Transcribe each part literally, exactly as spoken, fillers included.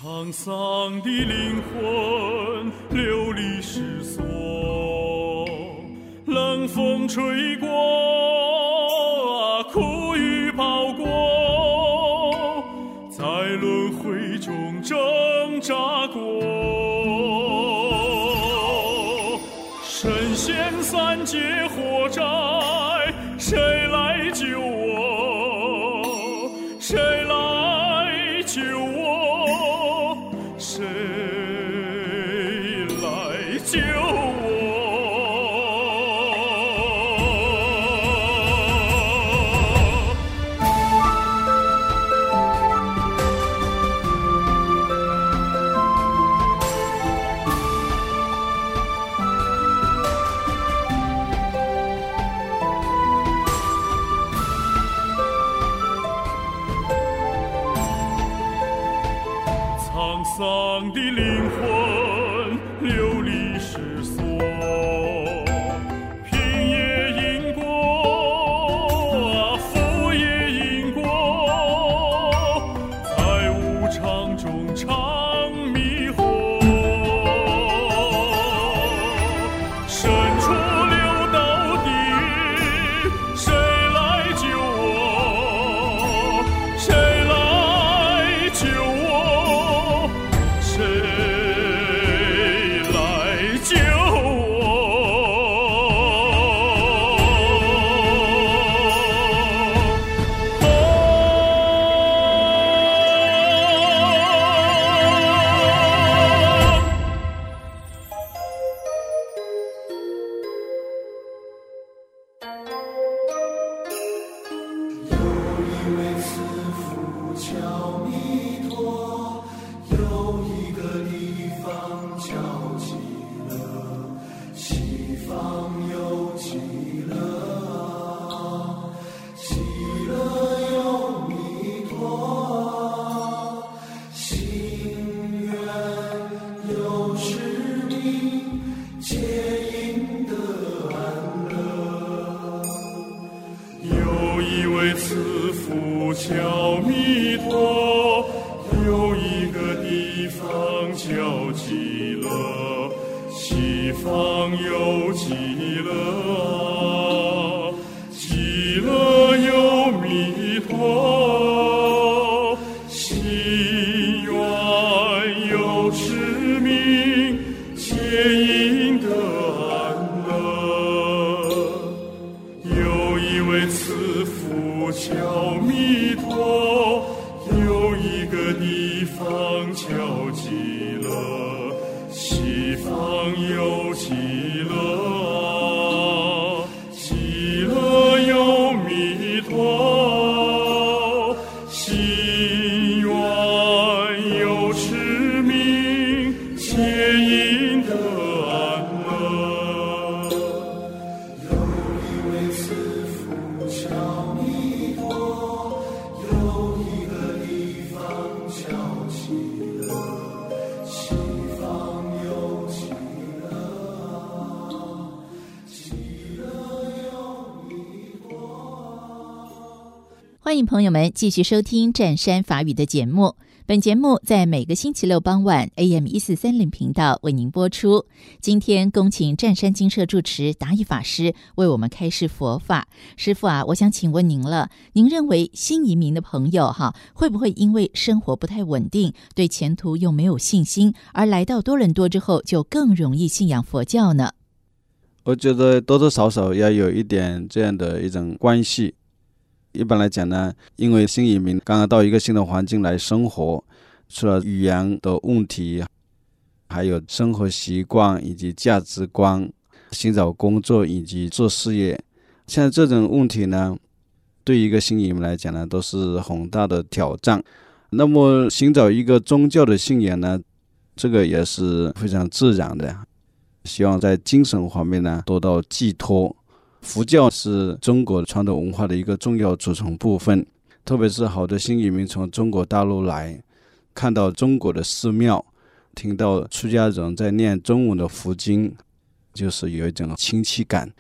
沧桑的灵魂流离失所，冷风吹过，苦雨跑过，在轮回中挣扎过，身陷三界火寨，谁来救我？谁来救我？谁来救我？沧桑的灵魂流离失所，贫也因果，富也因果，在无常中常迷惑，深处流到底，谁来救我？谁来救我？谁来救我？有一位慈父叫弥陀，有一个地方叫极乐，西方有极乐，极乐有弥陀，心愿有持名，皆应得安乐。有一位慈父叫弥陀，有一个地方叫极乐，西方有极乐，极乐有弥陀，心愿有持名，皆应得安乐。有一位慈父叫弥陀，有一个地方叫极乐，西方有极乐，极乐有弥陀。 欢迎朋友们继续收听湛山法语的节目。本节目在每个星期六傍晚 A M 一四三零频道为您播出。今天恭请湛山精舍住持达义法师为我们开示佛法。师父啊，我想请问您了，您认为新移民的朋友哈，会不会因为生活不太稳定，对前途又没有信心，而来到多伦多之后就更容易信仰佛教呢？ 我觉得多多少少要有一点这样的一种关系。一般来讲呢，因为新移民刚刚到一个新的环境来生活，除了语言的问题，还有生活习惯以及价值观，寻找工作以及做事业，像这种问题呢，对一个新移民来讲呢，都是很大的挑战。那么寻找一个宗教的信仰呢，这个也是非常自然的，希望在精神方面呢得到寄托。佛教是中国传统文化的一个重要组成部分，特别是好多新移民从中国大陆来，看到中国的寺庙，听到出家人在念中文的佛经，就是有一种亲切感。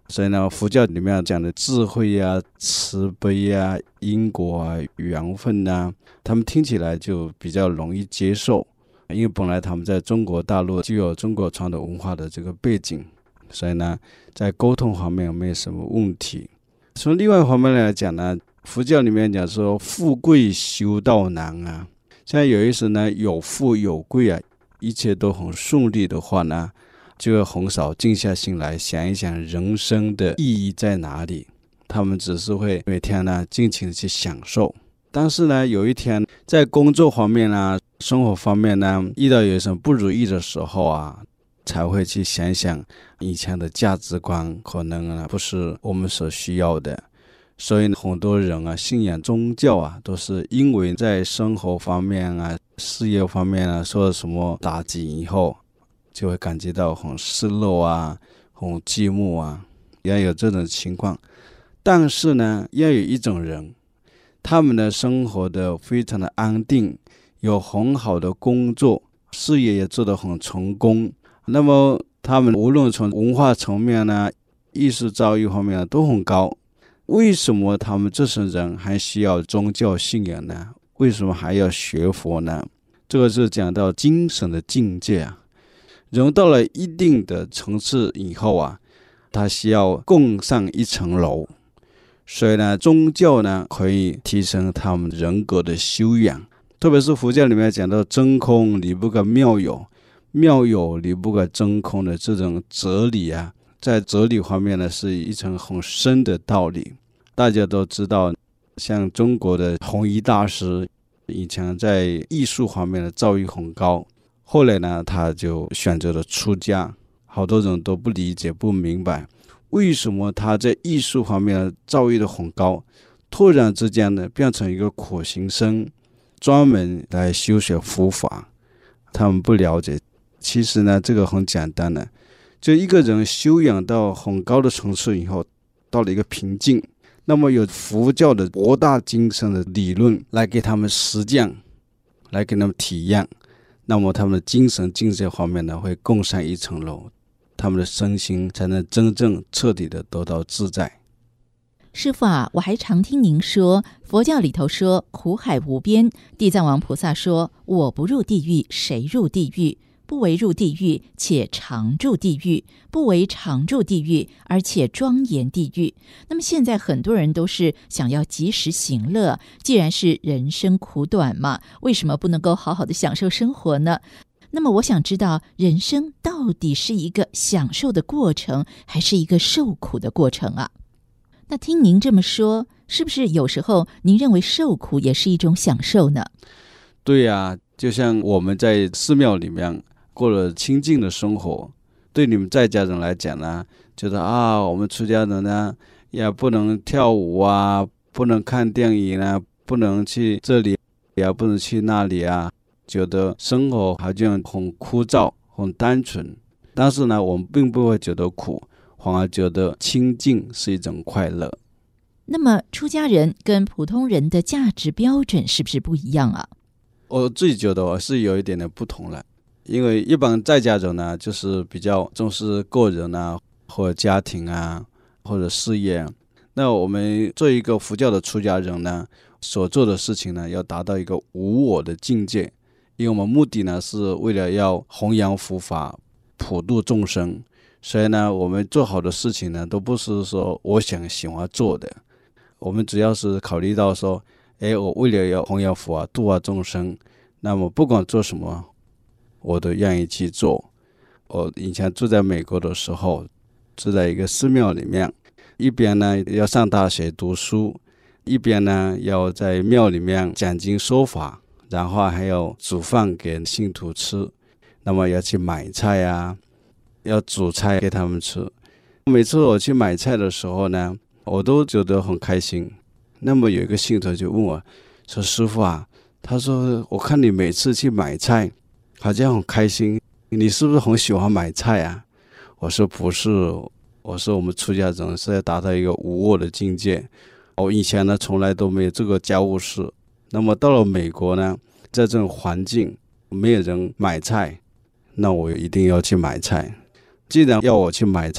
所以呢，佛教里面讲的智慧啊、慈悲啊、因果啊、缘分啊，他们听起来就比较容易接受，因为本来他们在中国大陆就有中国传统文化的这个背景，所以呢，在沟通方面没有什么问题。从另外一方面来讲呢，佛教里面讲说富贵修道难啊，现在有意思呢，有富有贵啊，一切都很顺利的话呢，就会很少静下心来想一想人生的意义在哪里，他们只是会每天呢尽情的去享受。但是呢，有一天在工作方面啊、生活方面呢，遇到有什么不如意的时候啊，才会去想想以前的价值观可能呢不是我们所需要的。所以很多人啊信仰宗教啊，都是因为在生活方面啊、事业方面啊受了什么打击以后，就会感觉到很失落啊、很寂寞啊，也有这种情况。但是呢，要有一种人，他们的生活的非常的安定，有很好的工作，事业也做得很成功，那么他们无论从文化层面呢、艺术造诣方面呢都很高。为什么他们这些人还需要宗教信仰呢？为什么还要学佛呢？这个是讲到精神的境界啊。人到了一定的层次以后啊，他需要更上一层楼。所以呢，宗教呢可以提升他们人格的修养。特别是佛教里面讲到真空离不开妙有，妙有离不开真空的这种哲理啊，在哲理方面呢是一层很深的道理。大家都知道，像中国的弘一大师以前在艺术方面的造诣很高，后来呢他就选择了出家。好多人都不理解不明白，为什么他在艺术方面的造诣都很高，突然之间呢变成一个苦行僧，专门来修学佛法。他们不了解，其实呢这个很简单的，就一个人修养到很高的层次以后，到了一个瓶颈，那么有佛教的博大精深的理论来给他们实践，来给他们体验，那么他们的精神境界方面呢会更上一层楼，他们的身心才能真正彻底的得到自在。 师父啊，我还常听您说，佛教里头说苦海无边，地藏王菩萨说我不入地狱谁入地狱，不为入地狱且常住地狱，不为常住地狱而且庄严地狱。那么现在很多人都是想要及时行乐，既然是人生苦短嘛，为什么不能够好好的享受生活呢？那么我想知道，人生到底是一个享受的过程，还是一个受苦的过程啊？那听您这么说，是不是有时候您认为受苦也是一种享受呢？ 对呀、啊，就像我们在寺庙里面过了清静的生活，对你们在家人来讲呢，觉得啊，我们出家人呢也不能跳舞啊，不能看电影啊，不能去这里也不能去那里啊，觉得生活好像很枯燥很单纯。但是呢，我们并不会觉得苦，反而觉得清净是一种快乐。 那么出家人跟普通人的价值标准是不是不一样啊？ 我自己觉得我是有一点点不同了。因为一般在家人呢，就是比较重视个人啊，或者家庭啊，或者事业。那我们做一个佛教的出家人呢，所做的事情呢，要达到一个无我的境界。因为我们目的呢，是为了要弘扬佛法，普度众生。所以呢，我们做好的事情呢，都不是说我想喜欢做的。我们只要是考虑到说，哎，我为了要弘扬佛法，度化众生，那么不管做什么，我都愿意去做。我以前住在美国的时候，住在一个寺庙里面，一边呢要上大学读书，一边呢要在庙里面讲经说法，然后还要煮饭给信徒吃，那么要去买菜啊，要煮菜给他们吃。每次我去买菜的时候呢，我都觉得很开心。那么有一个信徒就问我说，师父啊，他说我看你每次去买菜好像很开心，你是不是很喜欢买菜啊？我说不是，我说我们出家人是要达到一个无我的境界。我以前呢从来都没有这个家务事，那么到了美国呢，在这种环境没有人买菜，那我一定要去买菜。既然要我去买菜，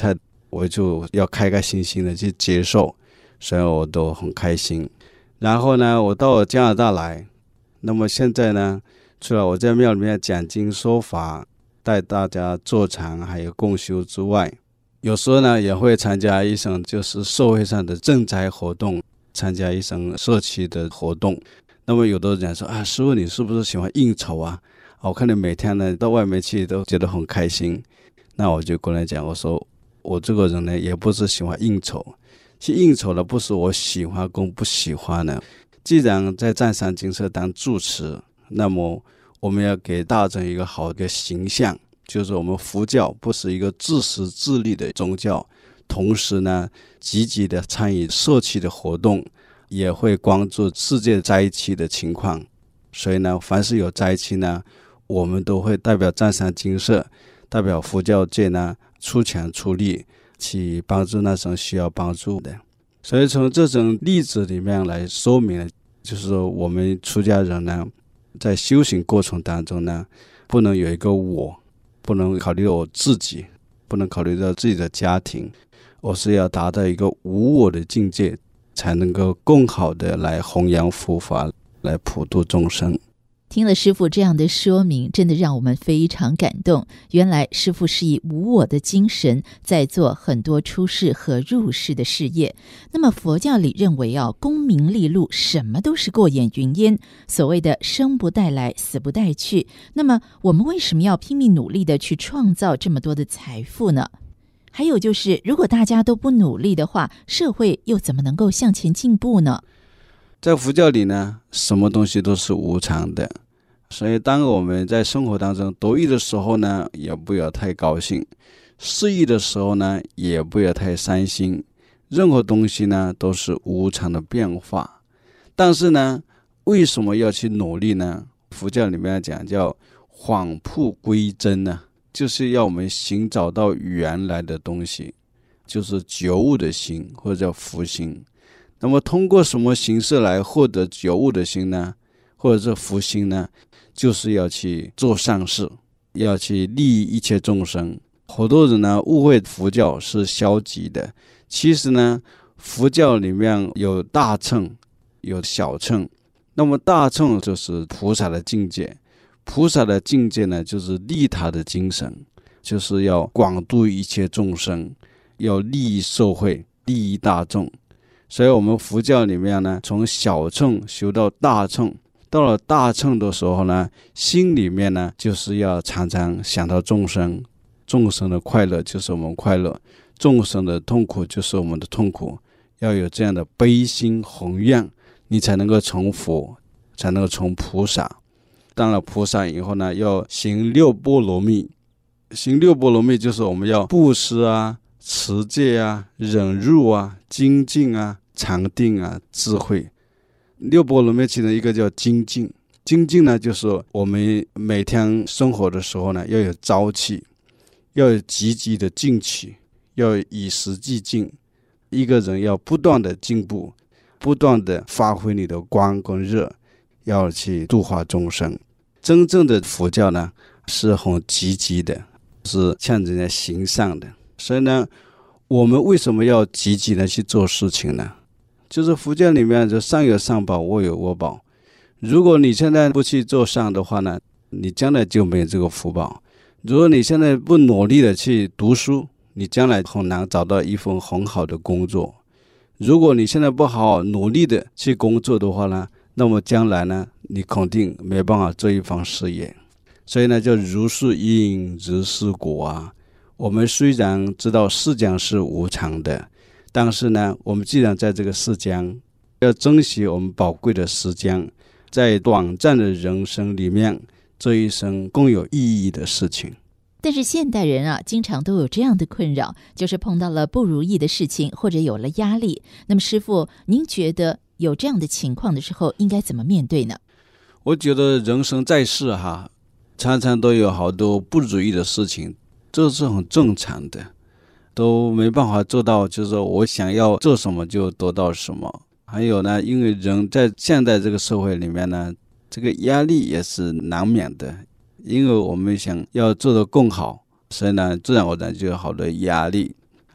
我就要开开心心的去接受，所以我都很开心。然后呢，我到了加拿大来，那么现在呢，除了我在庙里面讲经说法，带大家坐禅还有共修之外，有时候呢也会参加一些就是社会上的赈灾活动，参加一些社区的活动。那么有的人讲说啊，师父你是不是喜欢应酬啊？我看你每天呢到外面去都觉得很开心。那我就跟他讲，我说我这个人呢也不是喜欢应酬，去应酬的不是我喜欢跟不喜欢的。既然在湛山精舍当住持，那么我们要给大众一个好的形象，就是我们佛教不是一个自私自利的宗教，同时呢积极的参与社区的活动，也会关注世界灾区的情况。所以呢，凡是有灾区呢，我们都会代表湛山精舍，代表佛教界呢出钱出力去帮助那种需要帮助的。所以从这种例子里面来说明，就是说我们出家人呢在修行过程当中呢，不能有一个我，不能考虑我自己，不能考虑到自己的家庭，我是要达到一个无我的境界，才能够更好的来弘扬佛法，来普度众生。 听了师父这样的说明，真的让我们非常感动。原来师父是以无我的精神在做很多出世和入世的事业。那么佛教里认为啊，功名利禄什么都是过眼云烟，所谓的生不带来，死不带去。那么我们为什么要拼命努力的去创造这么多的财富呢？还有就是，如果大家都不努力的话，社会又怎么能够向前进步呢？ 在佛教里呢，什么东西都是无常的，所以当我们在生活当中得意的时候呢，也不要太高兴；失意的时候呢，也不要太伤心。任何东西呢，都是无常的变化。但是呢，为什么要去努力呢？佛教里面讲叫返璞归真呢，就是要我们寻找到原来的东西，就是觉悟的心，或者叫福心。那么通过什么形式来获得觉悟的心呢？或者是福心呢？就是要去做善事，要去利益一切众生。好多人呢误会佛教是消极的，其实呢佛教里面有大乘有小乘。那么大乘就是菩萨的境界，菩萨的境界呢就是利他的精神，就是要广度一切众生，要利益社会，利益大众。所以我们佛教里面呢，从小乘修到大乘，到了大乘的时候呢，心里面呢就是要常常想到众生，众生的快乐就是我们快乐，众生的痛苦就是我们的痛苦，要有这样的悲心宏愿，你才能够成佛，才能够成菩萨。当了菩萨以后呢，要行六波罗蜜。行六波罗蜜就是我们要布施啊，持戒啊，忍辱啊，精进啊，禅定啊，智慧。六波罗蜜其中一个叫精进。精进呢，就是我们每天生活的时候呢，要有朝气，要有积极的进取，要以时俱进。一个人要不断的进步，不断的发挥你的光跟热，要去度化众生。真正的佛教呢，是很积极的，是向人家行善的。所以呢，我们为什么要积极的去做事情呢？就是佛教里面就善有善报，恶有恶报。如果你现在不去做善的话呢，你将来就没有这个福报。如果你现在不努力的去读书，你将来很难找到一份很好的工作。如果你现在不好好努力的去工作的话呢，那么将来呢，你肯定没办法做一番事业。所以呢，叫如是因如是果啊。我们虽然知道世间是无常的，但是呢，我们既然在这个世间，要珍惜我们宝贵的时间，在短暂的人生里面做一生更有意义的事情。 但是现代人啊，经常都有这样的困扰，就是碰到了不如意的事情，或者有了压力。那么师父，您觉得有这样的情况的时候，应该怎么面对呢？ 我觉得人生在世哈，常常都有好多不如意的事情，这是很正常的，都没办法做到就是说我想要做什么就得到什么。还有呢，因为人在现代这个社会里面呢，这个压力也是难免的，因为我们想要做得更好，所以呢自然而然就有好多压力。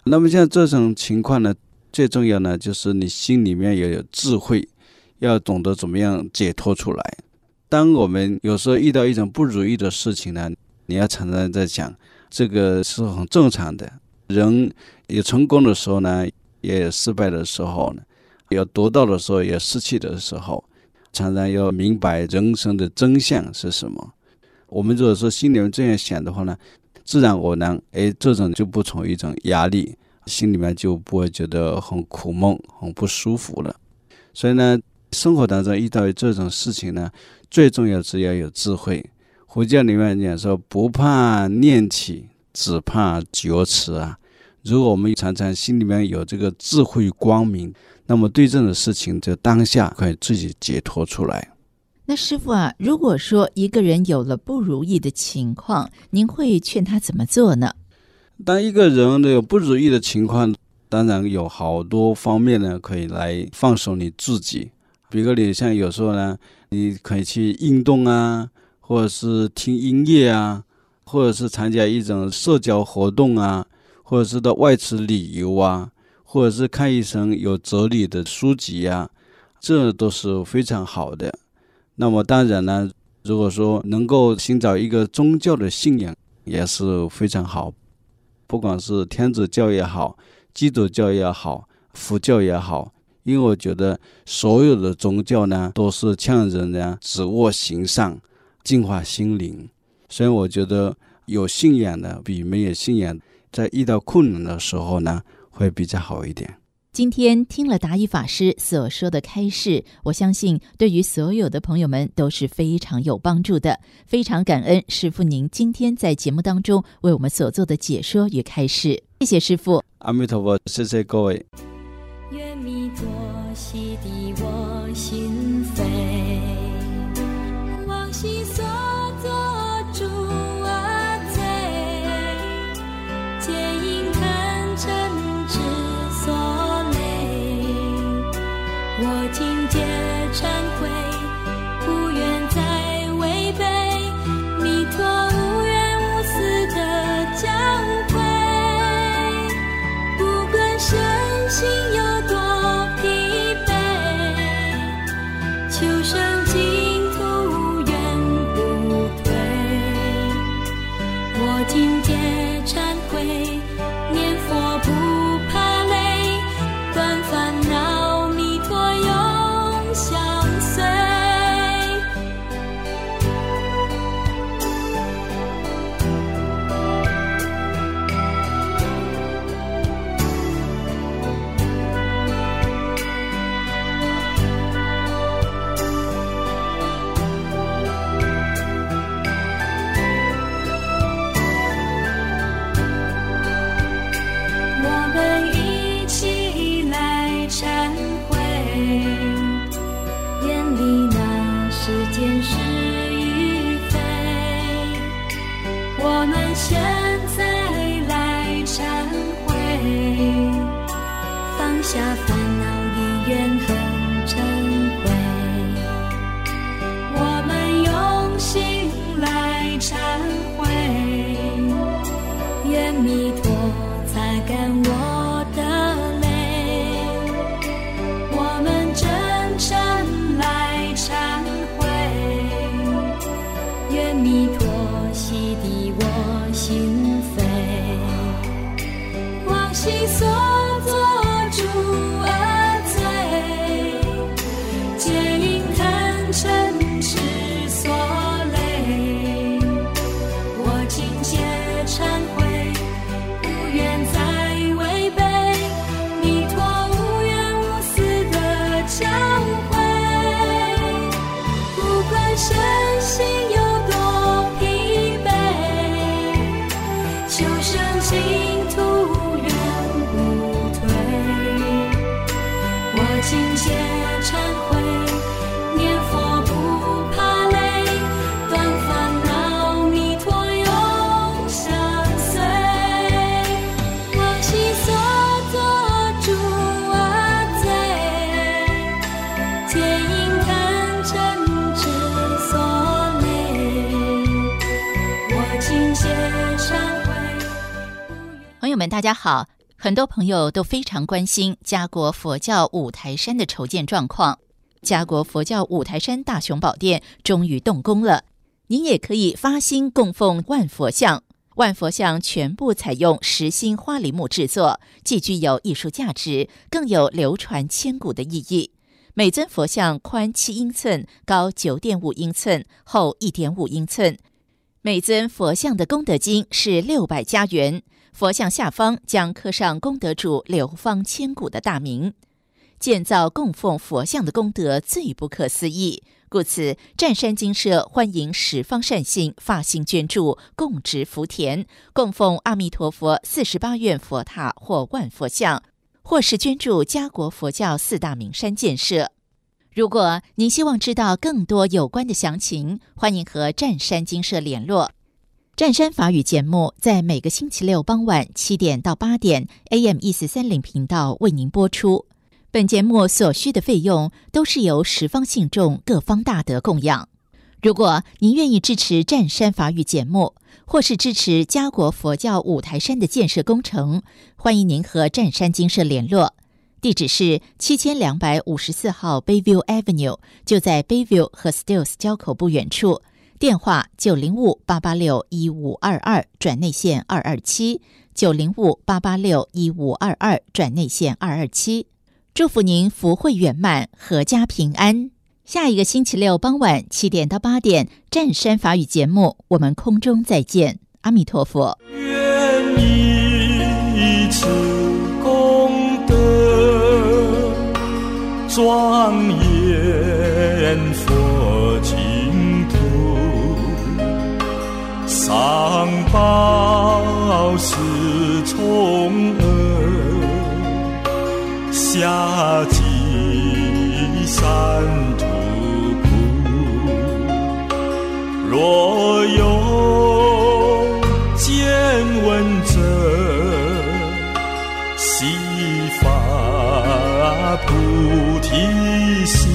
那么像这种情况呢，最重要呢就是你心里面要有智慧，要懂得怎么样解脱出来。当我们有时候遇到一种不如意的事情呢，你要常常在想，这个是很正常的，人有成功的时候呢，也有失败的时候呢，有得到的时候，也有失去的时候，常常要明白人生的真相是什么。我们如果说心里面这样想的话呢，自然而然，哎，这种就不成一种压力，心里面就不会觉得很苦闷、很不舒服了。所以呢，生活当中遇到这种事情呢，最重要是要有智慧。佛教里面讲说，不怕念起，只怕觉迟啊。如果我们常常心里面有这个智慧光明，那么对这种事情就当下可以自己解脱出来。 那师父啊，如果说一个人有了不如意的情况，您会劝他怎么做呢？ 当一个人有不如意的情况，当然有好多方面呢可以来放手你自己。比如你像有时候呢，你可以去运动啊，或者是听音乐啊，或者是参加一种社交活动啊，或者是到外出旅游啊，或者是看一本有哲理的书籍啊，这都是非常好的。那么当然呢，如果说能够寻找一个宗教的信仰也是非常好，不管是天主教也好，基督教也好，佛教也好，因为我觉得所有的宗教呢都是劝人呢止恶行善，净化心灵。所以我觉得有信仰呢比没有信仰在遇到困难的时候呢会比较好一点。 今天听了达义法师所说的开示，我相信对于所有的朋友们都是非常有帮助的。非常感恩师父您今天在节目当中为我们所做的解说与开示，谢谢师父。 阿弥陀佛，谢谢各位。 愿弥陀洗涤我心扉，往昔所作诸恶罪，皆因贪嗔痴所我今皆忏悔，不愿再违背弥陀无缘无私的教诲。不管身心有多疲惫，求生净土愿不退。我今皆忏悔，念佛不怕累，断烦恼相随。我们一起来忏悔，眼里那世间是与非，我们现在来忏悔，放下烦恼与怨恨嗔恚，我们用心来忏悔，愿弥陀擦干我的泪，我们真诚来忏悔，愿弥陀洗涤我心扉，往昔所作诸恶罪，皆因贪嗔痴所累。我今皆忏悔，不愿再违背弥陀无缘无私的教诲。不管身心有多疲惫，求生净土愿不退。我今皆忏悔，念佛不怕累，断烦恼弥陀永相随。往昔所作诸恶罪，皆因贪嗔痴所累。我今皆忏悔。 朋友们大家好， 很多朋友都非常关心嘉国佛教五台山的筹建状况。嘉国佛教五台山大雄宝殿终于动工了，您也可以发心供奉万佛像。万佛像全部采用实心花梨木制作，既具有艺术价值，更有流传千古的意义。每尊佛像宽七英寸，高九点五英寸，厚一点五英寸。每尊佛像的功德金是六百加元，佛像下方将刻上功德主流芳千古的大名。建造供奉佛像的功德最不可思议，故此湛山精舍欢迎十方善信发心捐助，供植福田，供奉阿弥陀佛四十八愿佛塔或万佛像，或是捐助嘉国佛教四大名山建设。如果您希望知道更多有关的详情，欢迎和湛山精舍联络。湛山法语节目在每个星期六傍晚七点到八点 A M 一四三零频道为您播出。本节目所需的费用都是由十方信众各方大德供养。如果您愿意支持湛山法语节目，或是支持嘉国佛教五台山的建设工程，欢迎您和湛山精舍联络。地址是七千两百五十四号 Bayview Avenue， 就在 Bayview 和 Stills 交口不远处。电话九零五八八六一五二二转内线二二七，九零五八八六一五二二转内线二二七。祝福您福慧圆满，阖家平安。下一个星期六傍晚七点到八点，湛山法语节目，我们空中再见。阿弥陀佛。 愿以此功德庄严佛净土，上报四重恩，下济三途苦。若有见闻者，悉发菩提心，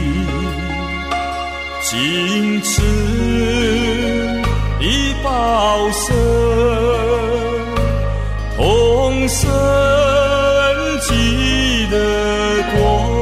尽此一报身，同生极乐国。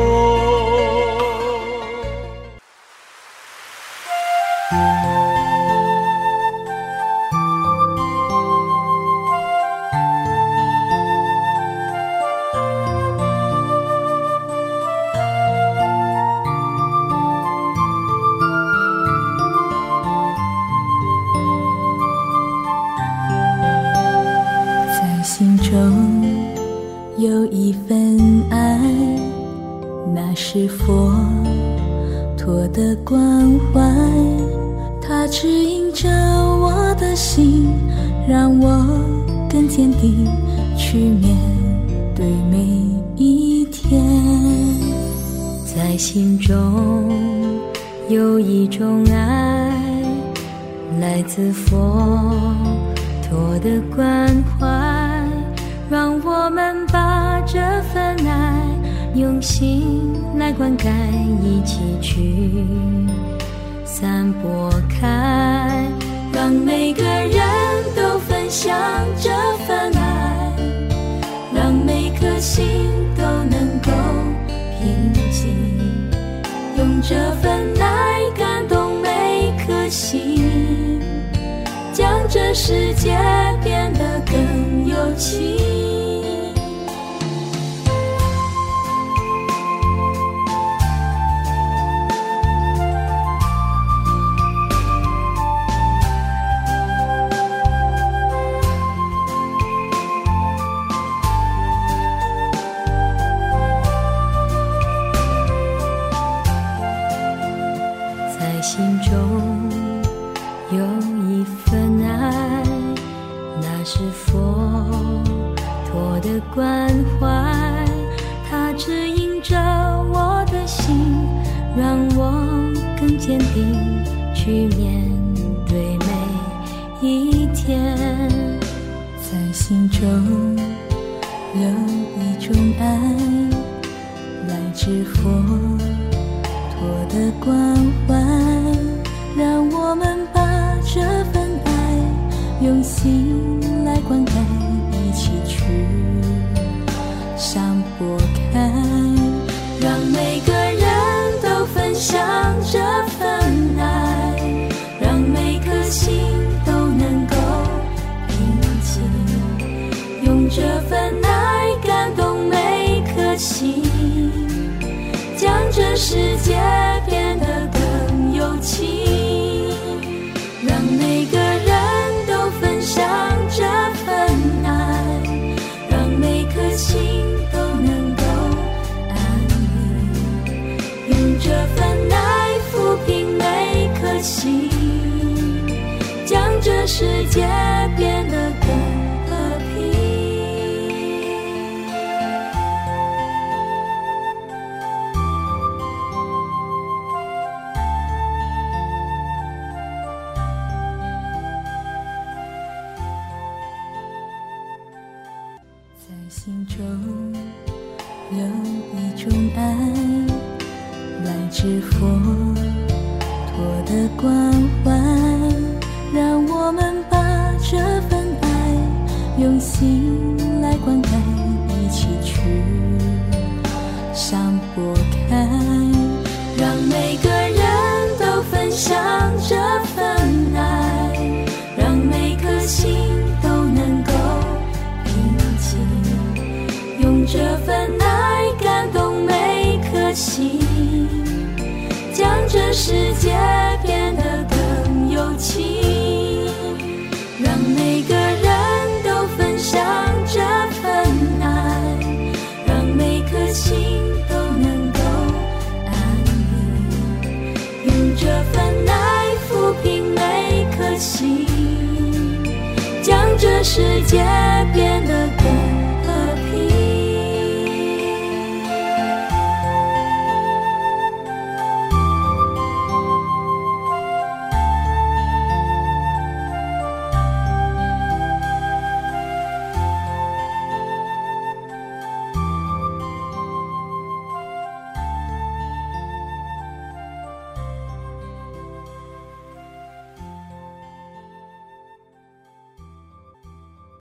心中有一份爱，那是佛陀的关怀，它指引着我的心，让我更坚定去面对每一天。在心中有一种爱，来自佛陀的关怀，让我们把这份爱用心来灌溉，一起去散播开，让每个人都分享这份爱，让每颗心都能够平静，用这份爱感动每颗心，将这世界变得更有情。在心中有一份爱，那是佛陀的关怀，它指引着我的心，让我更坚定去面对每一天。在心中有一种爱，来自佛陀的关怀，让我们把这份爱用心来灌溉，一起去这世界变得更和平。在心中有一种爱，来自佛陀的关怀，让我们把这份爱用心来灌溉，一起去上拨开，让每个人都分享这份爱，让每颗心都能够平静，用这份爱感动每颗心，将这世界变得更有情，让每个人都分享这份爱，让每颗心都能够安宁，用这份爱抚平每颗心，将这世界变得更